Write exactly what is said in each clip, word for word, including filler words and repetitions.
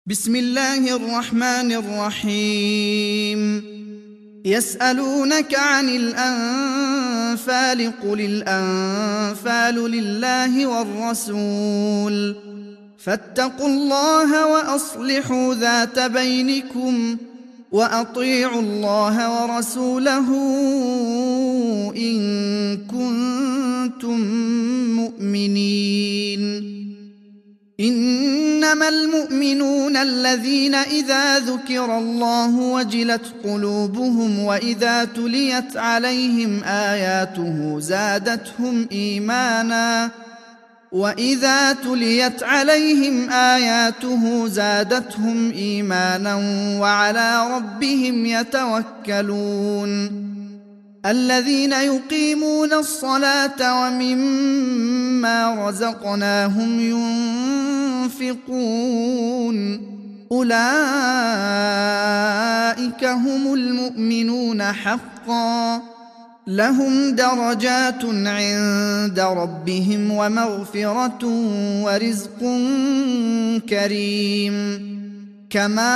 بسم الله الرحمن الرحيم. يسألونك عن الأنفال قل الأنفال لله والرسول فاتقوا الله وأصلحوا ذات بينكم وأطيعوا الله ورسوله إن كنتم مؤمنين. إنما المؤمنون الذين إذا ذكر الله وجلت قلوبهم وإذا تليت عليهم آياته زادتهم إيمانا وإذا تليت عليهم آياته زادتهم إيمانا وعلى ربهم يتوكلون. الذين يقيمون الصلاة ومما رزقناهم ينفقون أولئك هم المؤمنون حقا لهم درجات عند ربهم ومغفرة ورزق كريم. كما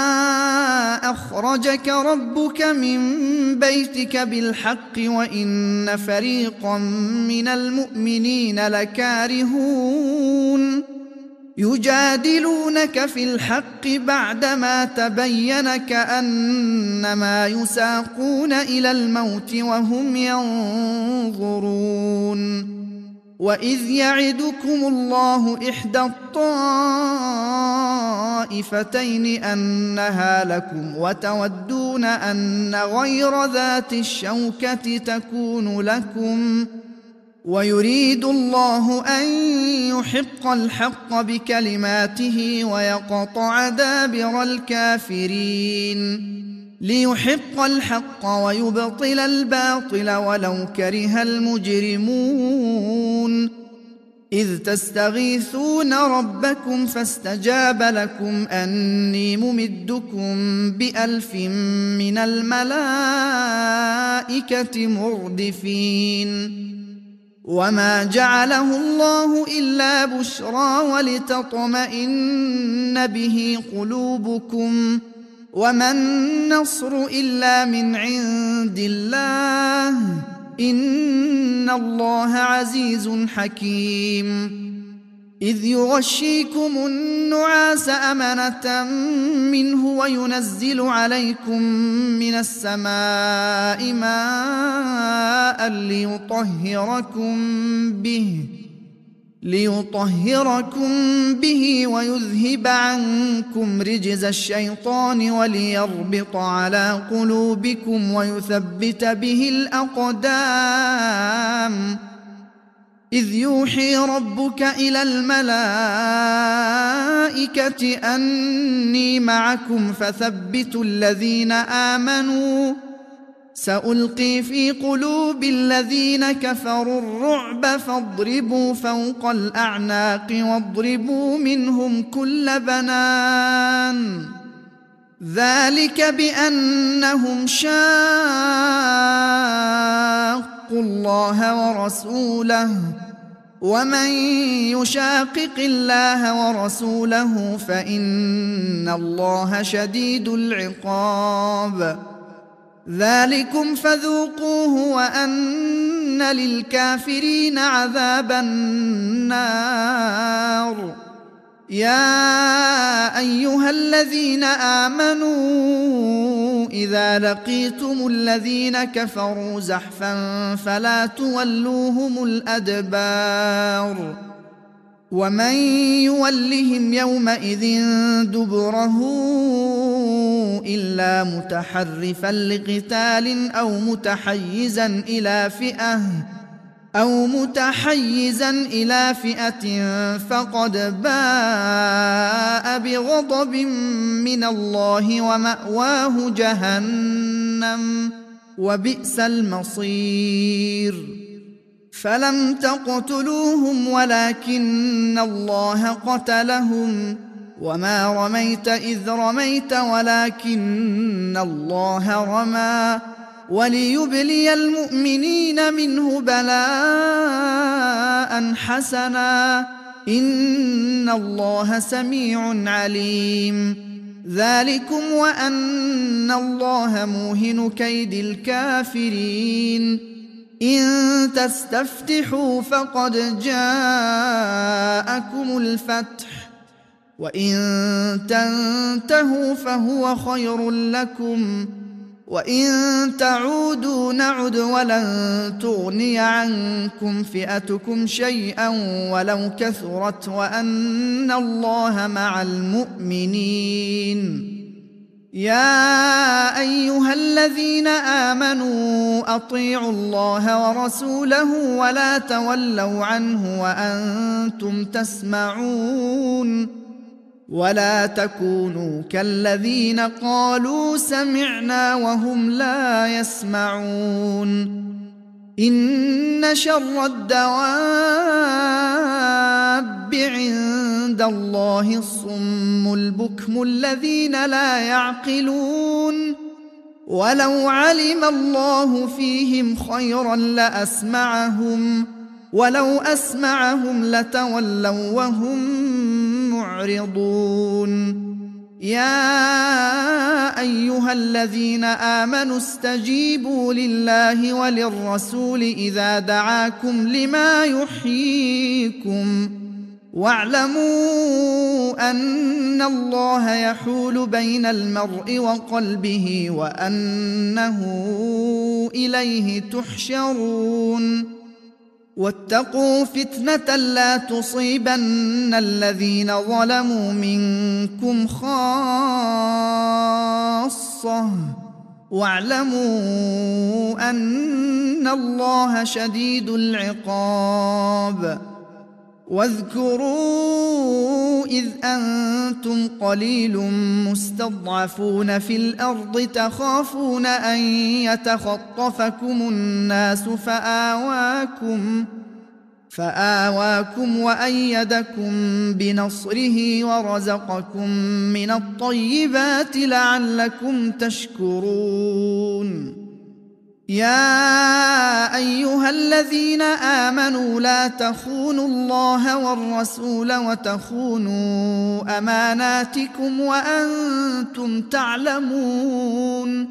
أخرجك ربك من بيتك بالحق وإن فريقا من المؤمنين لكارهون يجادلونك في الحق بعدما تبين كأنما يساقون إلى الموت وهم ينظرون. وإذ يعدكم الله إحدى الطائفتين أنها لكم وتودون أن غير ذات الشوكة تكون لكم ويريد الله أن يحق الحق بكلماته ويقطع دابر الكافرين ليحق الحق ويبطل الباطل ولو كره المجرمون. إذ تستغيثون ربكم فاستجاب لكم أني ممدكم بألف من الملائكة مردفين. وما جعله الله إلا بشرى ولتطمئن به قلوبكم وما النصر إلا من عند الله إن الله عزيز حكيم. إذ يغشيكم النعاس أمنة منه وينزل عليكم من السماء ماء ليطهركم به ليطهركم به ويذهب عنكم رجز الشيطان وليربط على قلوبكم ويثبت به الأقدام. إذ يوحي ربك إلى الملائكة أني معكم فثبتوا الذين آمنوا سألقي في قلوب الذين كفروا الرعب فاضربوا فوق الأعناق واضربوا منهم كل بنان. ذلك بأنهم شاقوا الله ورسوله ومن يشاقق الله ورسوله فإن الله شديد العقاب. ذلكم فذوقوه وأن للكافرين عذاب النار. يا أيها الذين آمنوا إذا لقيتم الذين كفروا زحفا فلا تولوهم الأدبار. ومن يولهم يومئذ دبره إلا متحرفا لقتال أو متحيزا إلى فئة أو متحيزا إلى فئة فقد باء بغضب من الله ومأواه جهنم وبئس المصير. فلم تقتلوهم ولكن الله قتلهم وما رميت إذ رميت ولكن الله رمى وليبلي المؤمنين منه بلاء حسنا إن الله سميع عليم. ذلكم وأن الله موهن كيد الكافرين. إن تستفتحوا فقد جاءكم الفتح وإن تنتهوا فهو خير لكم وإن تعودوا نعد ولن تغني عنكم فئتكم شيئا ولو كثرت وأن الله مع المؤمنين. يا أيها الذين آمنوا أطيعوا الله ورسوله ولا تولوا عنه وأنتم تسمعون ولا تكونوا كالذين قالوا سمعنا وهم لا يسمعون. إن شر الدواب عند الله الصم البكم الذين لا يعقلون. ولو علم الله فيهم خيرا لأسمعهم ولو أسمعهم لتولوا وهم معرضون. يا أيها الذين آمنوا استجيبوا لله وللرسول إذا دعاكم لما يحييكم واعلموا أن الله يحول بين المرء وقلبه وأنه إليه تحشرون. واتقوا فتنة لا تصيبن الذين ظلموا منكم خاصة واعلموا أن الله شديد العقاب. واذكروا إذ أنتم قليل مستضعفون في الأرض تخافون أن يتخطفكم الناس فآواكم فآواكم وأيدكم بنصره ورزقكم من الطيبات لعلكم تشكرون. يا أيها الذين آمنوا لا تخونوا الله والرسول وتخونوا أماناتكم وأنتم تعلمون.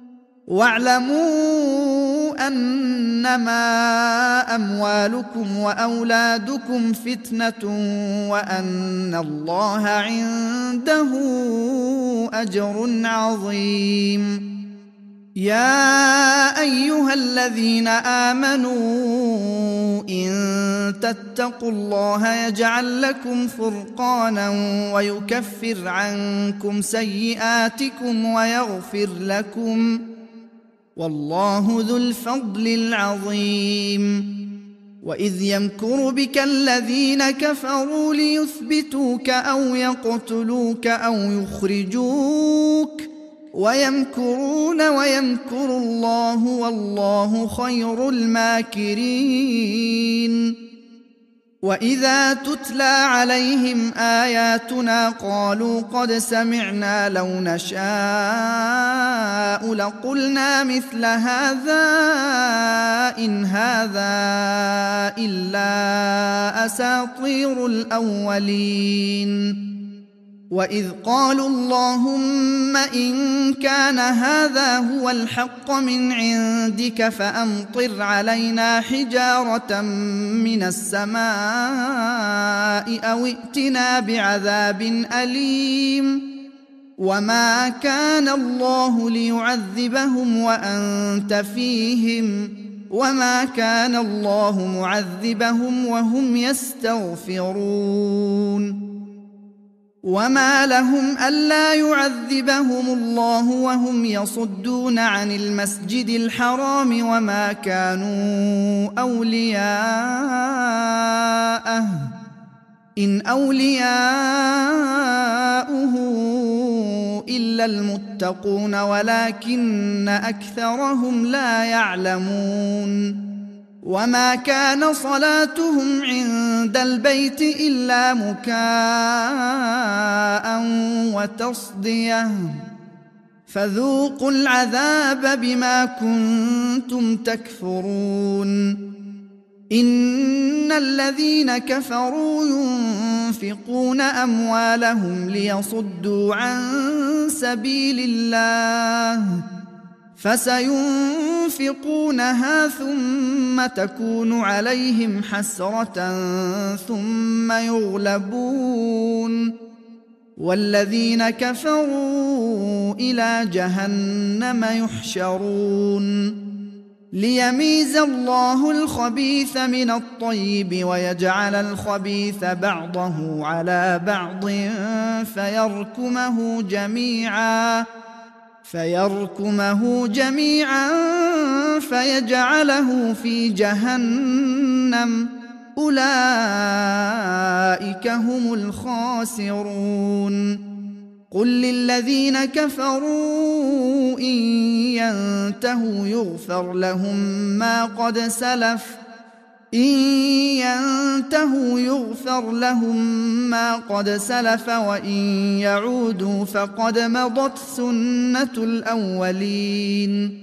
واعلموا أنما أموالكم وأولادكم فتنة وأن الله عنده أجر عظيم. يا أيها الذين آمنوا إن تتقوا الله يجعل لكم فرقانا ويكفر عنكم سيئاتكم ويغفر لكم والله ذو الفضل العظيم. وإذ يمكر بك الذين كفروا ليثبتوك أو يقتلوك أو يخرجوك ويمكرون ويمكر الله والله خير الماكرين. وإذا تتلى عليهم آياتنا قالوا قد سمعنا لو نشاء لقلنا مثل هذا إن هذا إلا أساطير الأولين. وإذ قالوا اللهم إن كان هذا هو الحق من عندك فأمطر علينا حجارة من السماء أو ائتنا بعذاب أليم. وما كان الله ليعذبهم وأنت فيهم وما كان الله معذبهم وهم يستغفرون. وما لهم ألا يعذبهم الله وهم يصدون عن المسجد الحرام وما كانوا أولياءه إن أولياؤه إلا المتقون ولكن أكثرهم لا يعلمون. وما كان صلاتهم عند البيت إلا مكاء وتصدية فذوقوا العذاب بما كنتم تكفرون. فذوقوا العذاب بما كنتم تكفرون. فذوقوا العذاب بما كنتم تكفرون. فذوقوا العذاب بما كنتم تكفرون. فذوقوا العذاب بما كنتم تكفرون. فذوقوا العذاب بما كنتم تكفرون. فذوقوا العذاب بما كنتم تكفرون. إن الذين كفروا ينفقون أموالهم ليصدوا عن سبيل الله فسينفقونها ثم تكون عليهم حسرة ثم يغلبون والذين كفروا إلى جهنم يحشرون ليميز الله الخبيث من الطيب ويجعل الخبيث بعضه على بعض فيركمه جميعا فيركمه جميعا فيجعله في جهنم أولئك هم الخاسرون قل للذين كفروا إن ينتهوا يغفر لهم ما قد سلف إن ينتهوا يغفر لهم ما قد سلف وإن يعودوا فقد مضت سنة الأولين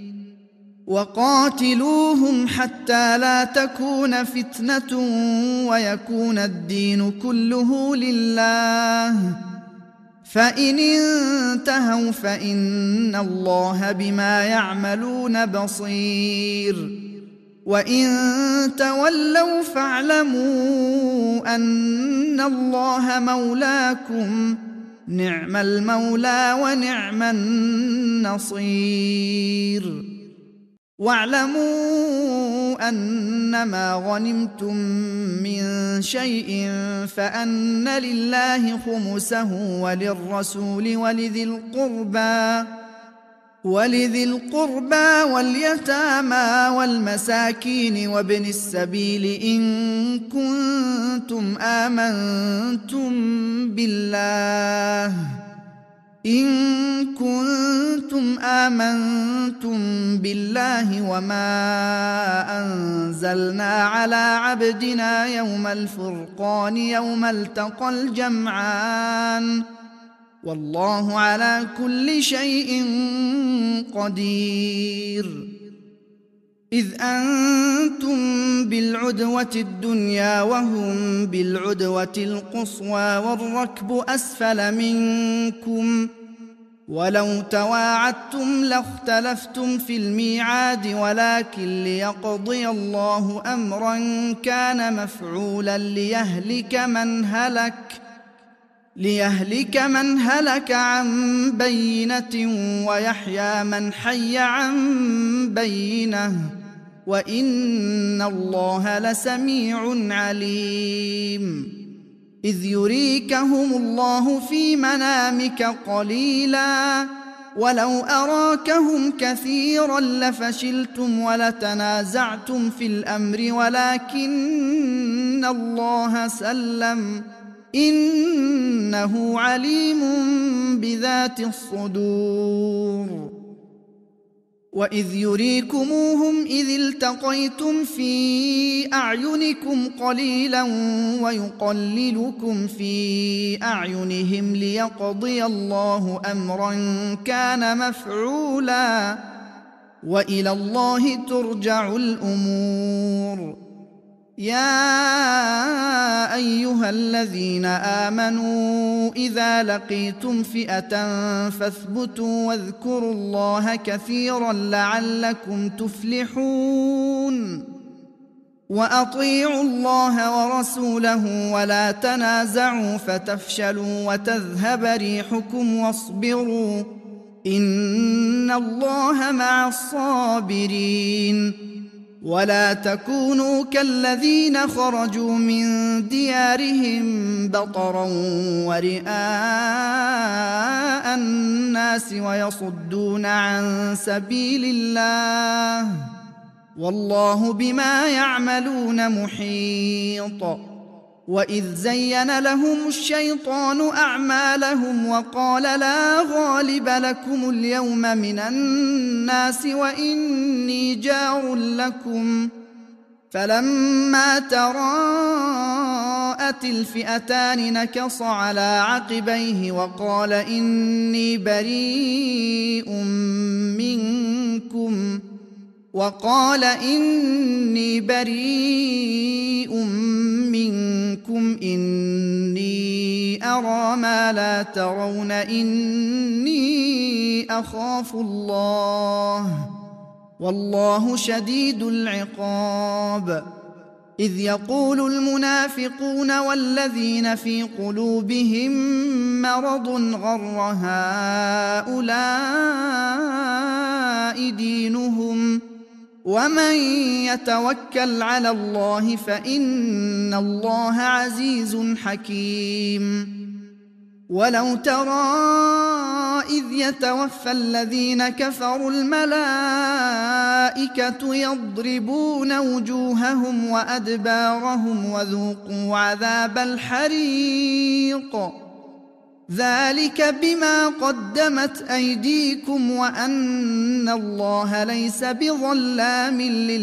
وقاتلوهم حتى لا تكون فتنة ويكون الدين كله لله فإن انتهوا فإن الله بما يعملون بصير وإن تولوا فاعلموا أن الله مولاكم نعم المولى ونعم النصير واعلموا أنما غنمتم من شيء فأن لله خمسه وللرسول ولذي القربى ولذي القربى واليتامى والمساكين وابن السبيل إن كنتم آمنتم بالله إن كنتم آمنتم بالله وما أنزلنا على عبدنا يوم الفرقان يوم التقى الجمعان والله على كل شيء قدير إذ أنتم بالعدوة الدنيا وهم بالعدوة القصوى والركب أسفل منكم ولو تواعدتم لاختلفتم في الميعاد ولكن ليقضي الله أمرا كان مفعولا ليهلك من هلك ليهلك من هلك عن بينة ويحيى من حي عن بينة وإن الله لسميع عليم إذ يريكهم الله في منامك قليلا ولو أراكهم كثيرا لفشلتم ولتنازعتم في الأمر ولكن الله سلم إنه عليم بذات الصدور وإذ يريكموهم إذ التقيتم في أعينكم قليلا ويقللكم في أعينهم ليقضي الله أمرا كان مفعولا وإلى الله ترجع الأمور يا أيها الذين آمنوا إذا لقيتم فئة فاثبتوا واذكروا الله كثيرا لعلكم تفلحون وأطيعوا الله ورسوله ولا تنازعوا فتفشلوا وتذهب ريحكم واصبروا إن الله مع الصابرين ولا تكونوا كالذين خرجوا من ديارهم بطرا ورئاء الناس ويصدون عن سبيل الله والله بما يعملون محيط وإذ زين لهم الشيطان أعمالهم وقال لا غالب لكم اليوم من الناس وإني جار لكم فلما تراءت الفئتان نكص على عقبيه وقال إني بريء منكم وقال إني بريء منكم إني أرى ما لا ترون إني أخاف الله والله شديد العقاب. إذ يقول المنافقون والذين في قلوبهم مرض غر هؤلاء دينهم ومن يتوكل على الله فإن الله عزيز حكيم. ولو ترى إذ يتوفى الذين كفروا الملائكة يضربون وجوههم وأدبارهم وذوقوا عذاب الحريق ذلك بما قدمت أيديكم وأن الله ليس بظلام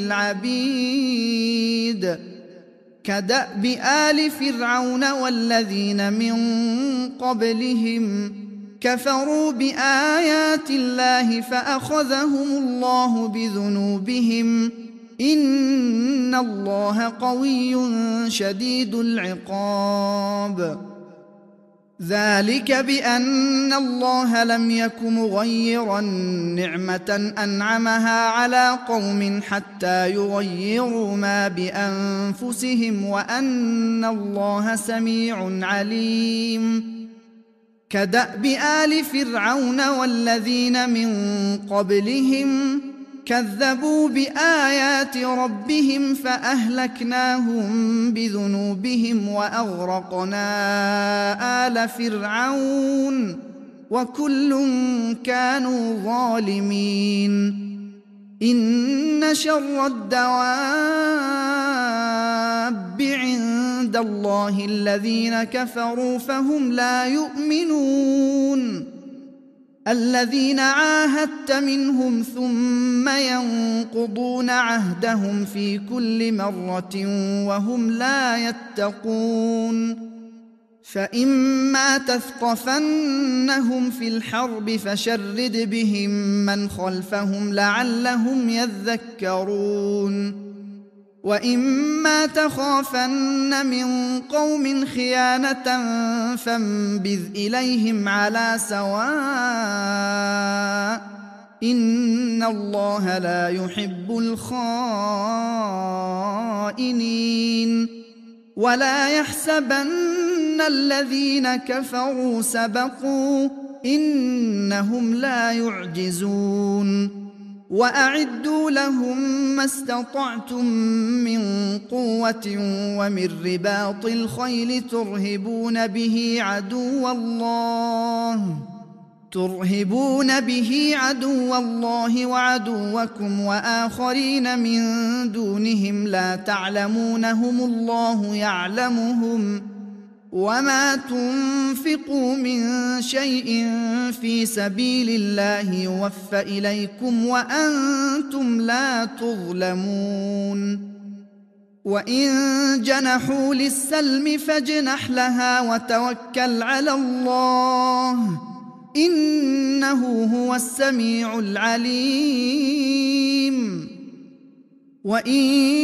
للعبيد. كدأب آل فرعون والذين من قبلهم كفروا بآيات الله فأخذهم الله بذنوبهم إن الله قوي شديد العقاب. ذلك بأن الله لم يك مغيرا نعمة أنعمها على قوم حتى يغيروا ما بأنفسهم وأن الله سميع عليم. كدأب آل فرعون والذين من قبلهم كذبوا بآيات ربهم فأهلكناهم بذنوبهم وأغرقنا آل فرعون وكل كانوا ظالمين. إن شر الدواب عند الله الذين كفروا فهم لا يؤمنون. الذين عاهدت منهم ثم ينقضون عهدهم في كل مرة وهم لا يتقون. فإما تثقفنهم في الحرب فشرد بهم من خلفهم لعلهم يذكرون. وإما تخافن من قوم خيانة فانبذ إليهم على سواء إن الله لا يحب الخائنين. ولا يحسبن الذين كفروا سبقوا إنهم لا يعجزون. وأعدوا لهم ما استطعتم من قوة ومن رباط الخيل ترهبون به عدو الله ترهبون به عدو الله وعدوكم وآخرين من دونهم لا تعلمونهم الله يعلمهم. وما تنفقوا من شيء في سبيل الله يوفى إليكم وأنتم لا تظلمون. وإن جنحوا للسلم فاجنح لها وتوكل على الله إنه هو السميع العليم. وإن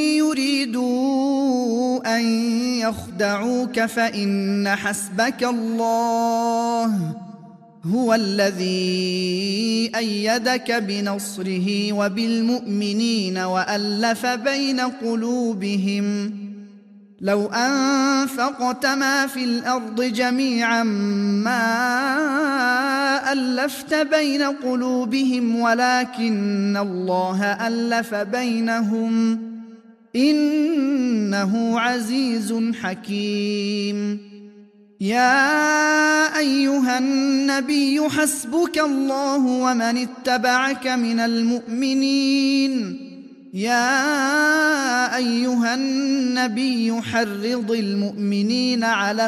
يريدوا أن يخدعوك فإن حسبك الله هو الذي أيدك بنصره وبالمؤمنين وألف بين قلوبهم. لو أنفقت ما في الأرض جميعا ما ألفت بين قلوبهم ولكن الله ألف بينهم إنه عزيز حكيم. يا أيها النبي حسبك الله ومن اتبعك من المؤمنين. يا أيها النبي حرض المؤمنين على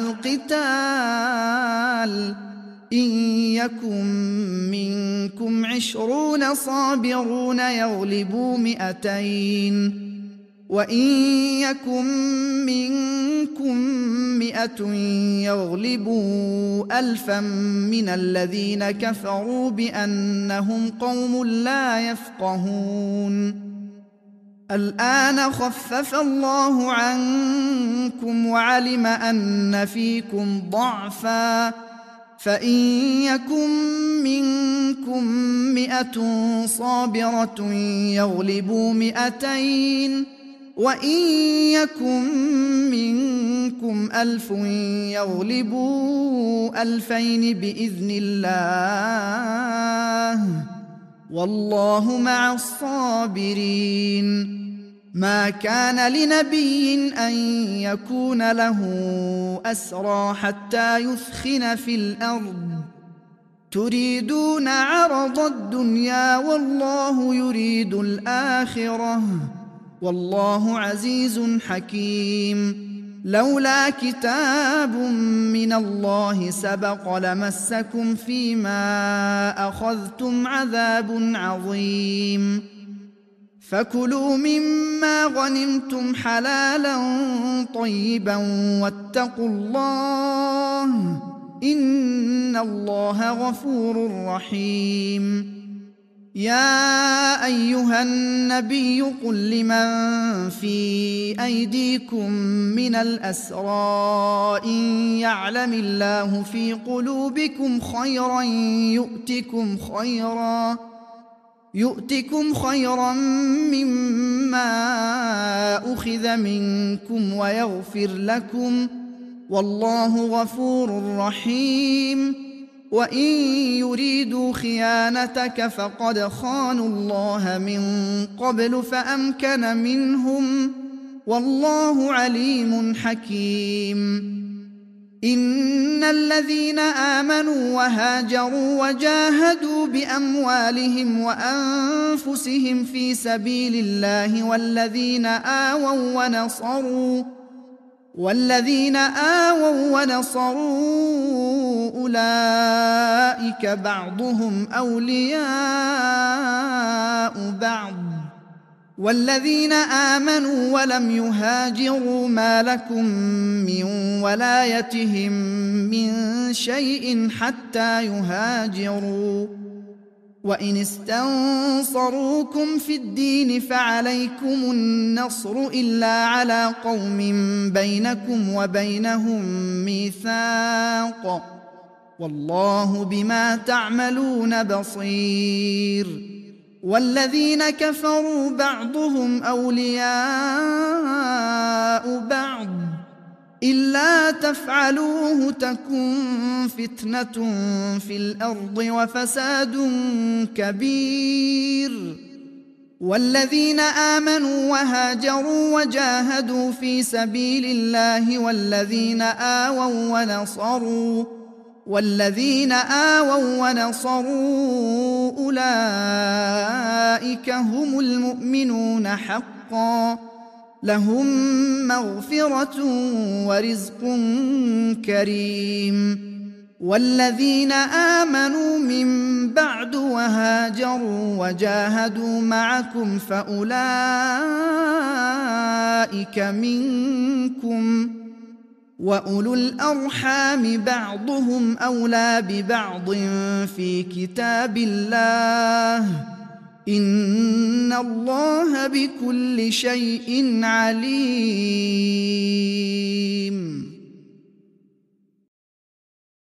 القتال إن يكن منكم عشرون صابرون يغلبوا مئتين وإن يكن منكم مئة يغلبوا ألفا من الذين كفروا بأنهم قوم لا يفقهون. الآن خفف الله عنكم وعلم أن فيكم ضعفا فإن يكن منكم مئة صابرة يغلبوا مئتين وإن يكن منكم ألف يغلبوا ألفين بإذن الله والله مع الصابرين. ما كان لنبي أن يكون له أسرى حتى يثخن في الأرض تريدون عرض الدنيا والله يريد الآخرة والله عزيز حكيم. لولا كتاب من الله سبق لمسكم فيما أخذتم عذاب عظيم. فكلوا مما غنمتم حلالا طيبا واتقوا الله إن الله غفور رحيم. يا أيها النبي قل لمن في أيديكم من الأسرى إن يعلم الله في قلوبكم خيرا يؤتكم خيرا يؤتكم خيرا مما أخذ منكم ويغفر لكم والله غفور رحيم. وإن يريدوا خيانتك فقد خانوا الله من قبل فأمكن منهم والله عليم حكيم. إن الذين آمنوا وهاجروا وجاهدوا بأموالهم وأنفسهم في سبيل الله والذين آووا ونصروا والذين آووا ونصروا أولئك بعضهم أولياء بعض والذين آمنوا ولم يهاجروا ما لكم من ولايتهم من شيء حتى يهاجروا وإن استنصروكم في الدين فعليكم النصر إلا على قوم بينكم وبينهم ميثاق والله بما تعملون بصير. والذين كفروا بعضهم أولياء بعض إلا تفعلوه تكن فتنة في الأرض وفساد كبير. والذين آمنوا وهاجروا وجاهدوا في سبيل الله والذين آووا ونصروا والذين آووا ونصروا أولئك هم المؤمنون حقا لهم مغفرة ورزق كريم. والذين آمنوا من بعد وهاجروا وجاهدوا معكم فأولئك منكم وأولو الأرحام بعضهم أولى ببعض في كتاب الله إن الله بكل شيء عليم.